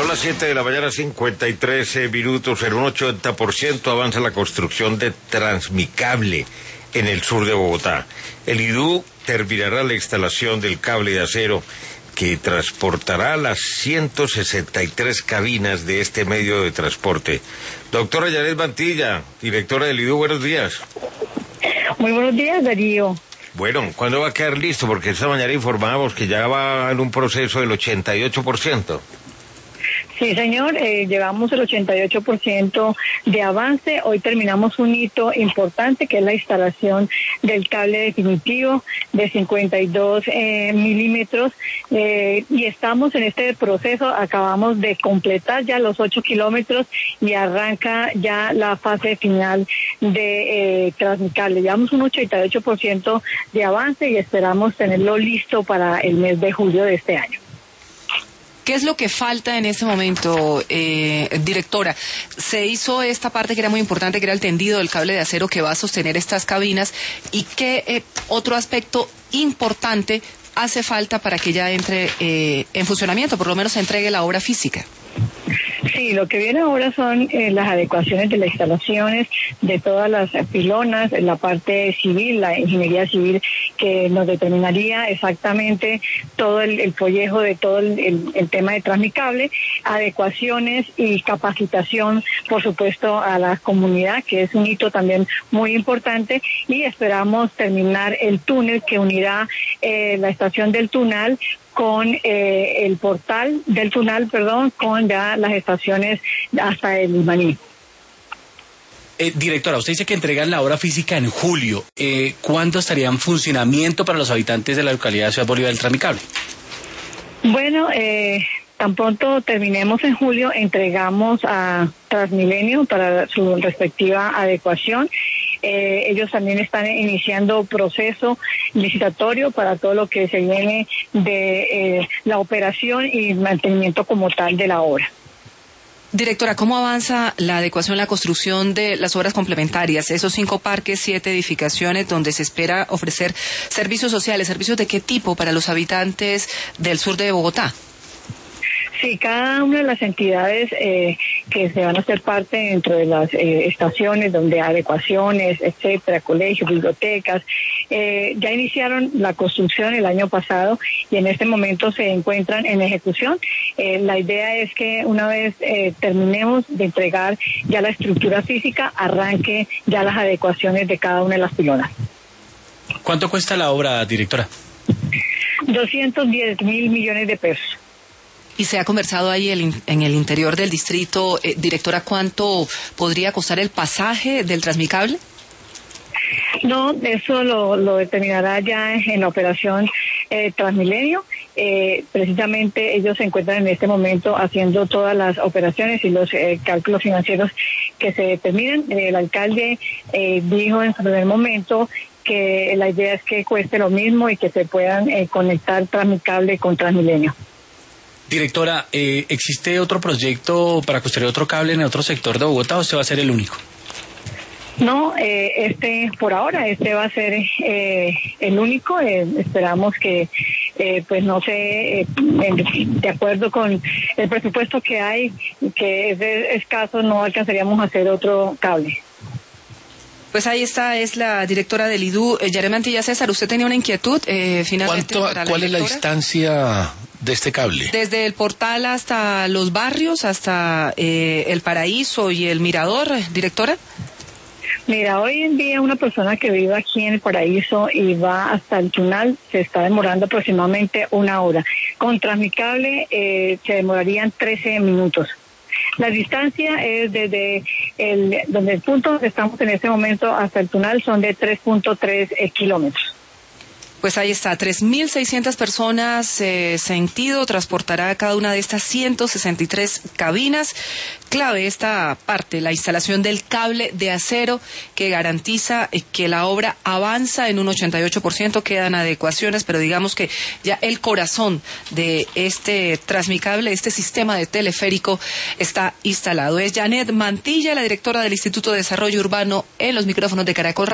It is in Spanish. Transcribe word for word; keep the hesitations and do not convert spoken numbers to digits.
Son las siete de la mañana, cincuenta y tres minutos. En un ochenta por ciento avanza la construcción de Transmicable en el sur de Bogotá. El I D U terminará la instalación del cable de acero que transportará las ciento sesenta y tres cabinas de este medio de transporte. Doctora Yanet Mantilla, directora del I D U, buenos días. Muy buenos días, Darío. Bueno, ¿cuándo va a quedar listo? Porque esta mañana informábamos que ya va en un proceso del ochenta y ocho por ciento. Sí, señor, eh, llevamos el ochenta y ocho por ciento de avance. Hoy terminamos un hito importante, que es la instalación del cable definitivo de cincuenta y dos eh, milímetros, eh, y estamos en este proceso. Acabamos de completar ya los ocho kilómetros y arranca ya la fase final de eh, Transmicable. Llevamos un ochenta y ocho por ciento de avance y esperamos tenerlo listo para el mes de julio de este año. ¿Qué es lo que falta en este momento, eh, directora? Se hizo esta parte que era muy importante, que era el tendido del cable de acero que va a sostener estas cabinas. ¿Y qué eh, otro aspecto importante hace falta para que ya entre eh, en funcionamiento, por lo menos se entregue la obra física? Sí, lo que viene ahora son eh, las adecuaciones de las instalaciones, de todas las pilonas, la parte civil, la ingeniería civil, que nos determinaría exactamente todo el, el follejo de todo el, el, el tema de Transmicable, adecuaciones y capacitación, por supuesto, a la comunidad, que es un hito también muy importante, y esperamos terminar el túnel que unirá eh, la estación del Tunal con eh, el portal del Tunal, perdón, con ya las estaciones hasta el Ibaní. Eh, directora, usted dice que entregan la obra física en julio. Eh, ¿Cuándo estaría en funcionamiento para los habitantes de la localidad de Ciudad Bolívar del Transmicable? Bueno, eh, tan pronto terminemos en julio, entregamos a Transmilenio para su respectiva adecuación. Eh, ellos también están iniciando proceso licitatorio para todo lo que se viene de eh, la operación y mantenimiento como tal de la obra. Directora, ¿cómo avanza la adecuación, la construcción de las obras complementarias? Esos cinco parques, siete edificaciones donde se espera ofrecer servicios sociales. ¿Servicios de qué tipo para los habitantes del sur de Bogotá? Sí, cada una de las entidades eh, que se van a hacer parte dentro de las eh, estaciones donde adecuaciones, etcétera, colegios, bibliotecas, eh, ya iniciaron la construcción el año pasado y en este momento se encuentran en ejecución. Eh, la idea es que una vez eh, terminemos de entregar ya la estructura física, arranque ya las adecuaciones de cada una de las pilonas. ¿Cuánto cuesta la obra, directora? doscientos diez mil millones de pesos. ¿Y se ha conversado ahí el, en el interior del distrito, eh, directora, cuánto podría costar el pasaje del Transmicable? No, eso lo, lo determinará ya en la operación eh, Transmilenio. Eh, precisamente ellos se encuentran en este momento haciendo todas las operaciones y los eh, cálculos financieros que se determinen. El alcalde eh, dijo en su primer momento que la idea es que cueste lo mismo y que se puedan eh, conectar Transmicable con Transmilenio. Directora, eh, ¿existe otro proyecto para construir otro cable en otro sector de Bogotá o este va a ser el único? No, eh, este por ahora, este va a ser eh, el único. Eh, esperamos que, eh, pues no sé, eh, de acuerdo con el presupuesto que hay, que es de escaso, no alcanzaríamos a hacer otro cable. Pues ahí está, es la directora del I D U, eh, Yanet Mantilla. César, usted tenía una inquietud, eh, finalmente. ¿Cuánto, para la ¿Cuál directora? es la distancia de este cable? Desde el portal hasta los barrios, hasta eh, el Paraíso y el Mirador, directora. Mira, hoy en día una persona que vive aquí en el Paraíso y va hasta el Tunal se está demorando aproximadamente una hora. Con Transmicable eh, se demorarían trece minutos. La distancia es desde el donde el punto donde estamos en este momento hasta el Tunal son de tres punto tres eh, kilómetros. Pues ahí está, tres mil seiscientas personas, eh, sentido, transportará cada una de estas ciento sesenta y tres cabinas. Clave esta parte, la instalación del cable de acero que garantiza eh, que la obra avanza en un ochenta y ocho por ciento, quedan adecuaciones, pero digamos que ya el corazón de este Transmicable, este sistema de teleférico, está instalado. Es Yanet Mantilla, la directora del Instituto de Desarrollo Urbano, en los micrófonos de Caracol.